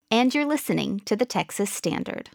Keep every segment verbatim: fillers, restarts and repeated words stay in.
and you're listening to the Texas Standard.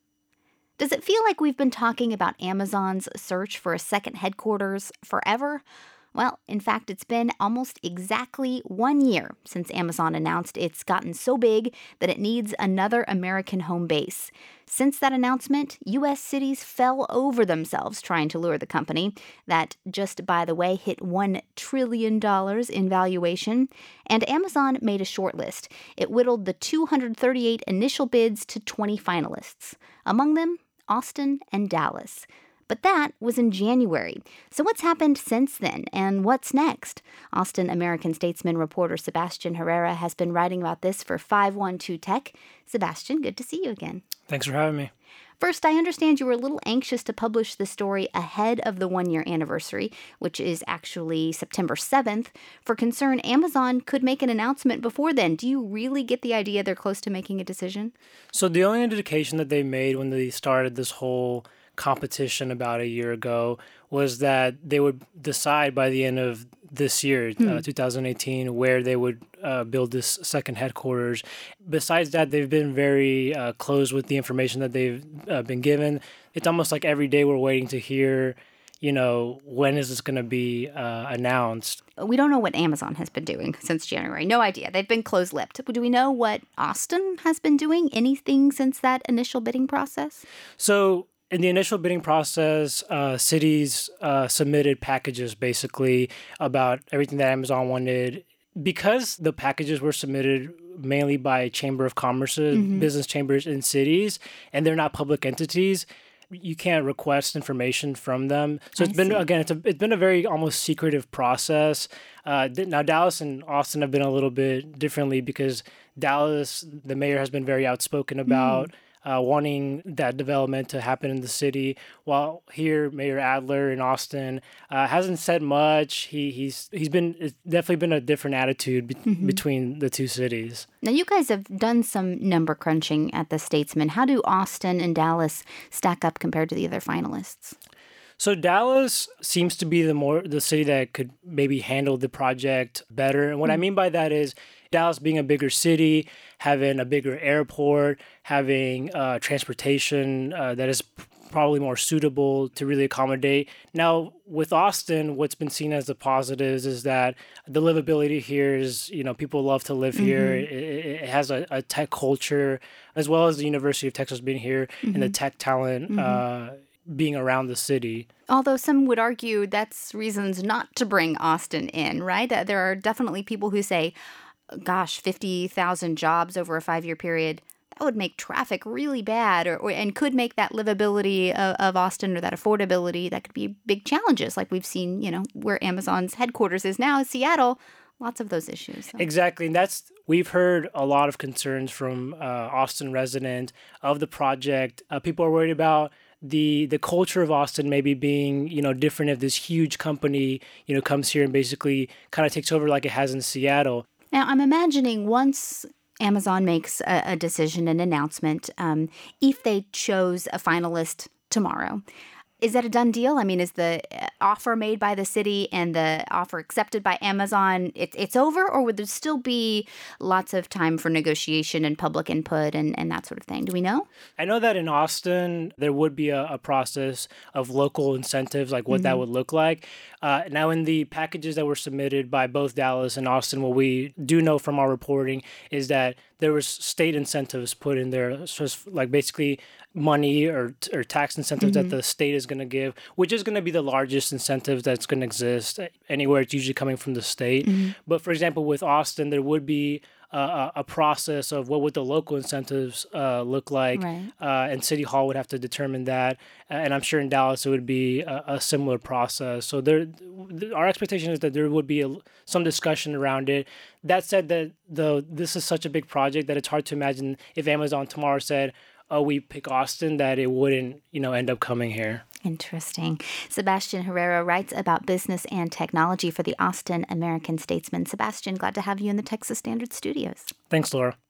Does it feel like we've been talking about Amazon's search for a second headquarters forever? Well, in fact, it's been almost exactly one year since Amazon announced it's gotten so big that it needs another American home base. Since that announcement, U S cities fell over themselves trying to lure the company. That, just by the way, hit one trillion dollars in valuation. And Amazon made a short list. It whittled the two hundred thirty-eight initial bids to twenty finalists. Among them, Austin and Dallas. But that was in January. So what's happened since then, and what's next? Austin American-Statesman reporter Sebastian Herrera has been writing about this for five one two Tech. Sebastian, good to see you again. Thanks for having me. First, I understand you were a little anxious to publish the story ahead of the one-year anniversary, which is actually September seventh. For concern, Amazon could make an announcement before then. Do you really get the idea they're close to making a decision? So the only indication that they made when they started this whole competition about a year ago was that they would decide by the end of this year, hmm. uh, two thousand eighteen, where they would uh, build this second headquarters. Besides that, they've been very uh, close with the information that they've uh, been given. It's almost like every day we're waiting to hear, you know, when is this going to be uh, announced? We don't know what Amazon has been doing since January. No idea. They've been close-lipped. Do we know what Austin has been doing? Anything since that initial bidding process? So in the initial bidding process, uh, cities uh, submitted packages basically about everything that Amazon wanted. Because the packages were submitted mainly by Chamber of Commerce's mm-hmm. business chambers in cities, and they're not public entities, you can't request information from them. So I it's been, see. again, it's, a, it's been a very almost secretive process. Uh, now, Dallas and Austin have been a little bit differently because Dallas, the mayor has been very outspoken about mm. Uh, wanting that development to happen in the city, while here Mayor Adler in Austin uh, hasn't said much. He he's he's been it's definitely been a different attitude be- mm-hmm. between the two cities. Now you guys have done some number crunching at the Statesman. How do Austin and Dallas stack up compared to the other finalists? So Dallas seems to be the more the city that could maybe handle the project better, and what mm-hmm. I mean by that is Dallas being a bigger city, having a bigger airport, having uh, transportation uh, that is p- probably more suitable to really accommodate. Now, with Austin, what's been seen as the positives is that the livability here is, you know, people love to live mm-hmm. here. It, it has a, a tech culture, as well as the University of Texas being here mm-hmm. and the tech talent mm-hmm. uh, being around the city. Although some would argue that's reasons not to bring Austin in, right? There are definitely people who say, gosh, fifty thousand jobs over a five-year period, that would make traffic really bad or, or and could make that livability of, of Austin or that affordability, that could be big challenges like we've seen, you know, where Amazon's headquarters is now, Seattle, lots of those issues. So. Exactly. And that's, we've heard a lot of concerns from uh, Austin residents of the project. Uh, people are worried about the the culture of Austin maybe being, you know, different if this huge company, you know, comes here and basically kind of takes over like it has in Seattle. Now, I'm imagining once Amazon makes a, a decision, an announcement, um, if they chose a finalist tomorrow, is that a done deal? I mean, is the offer made by the city and the offer accepted by Amazon, it, it's over? Or would there still be lots of time for negotiation and public input and, and that sort of thing? Do we know? I know that in Austin, there would be a, a process of local incentives, like what mm-hmm. that would look like. Uh, now, in the packages that were submitted by both Dallas and Austin, what we do know from our reporting is that there was state incentives put in there, so it's like basically money or or tax incentives mm-hmm. that the state is going to give, which is going to be the largest incentive that's going to exist anywhere. It's usually coming from the state. Mm-hmm. But for example, with Austin, there would be a, a process of what would the local incentives uh, look like, right. uh, and City Hall would have to determine that. And I'm sure in Dallas it would be a, a similar process. So there, our expectation is that there would be a, some discussion around it. That said, that though this is such a big project that it's hard to imagine if Amazon tomorrow said, oh, we pick Austin, that it wouldn't, you know, end up coming here. Interesting. Sebastian Herrera writes about business and technology for the Austin American-Statesman. Sebastian, glad to have you in the Texas Standard Studios. Thanks, Laura.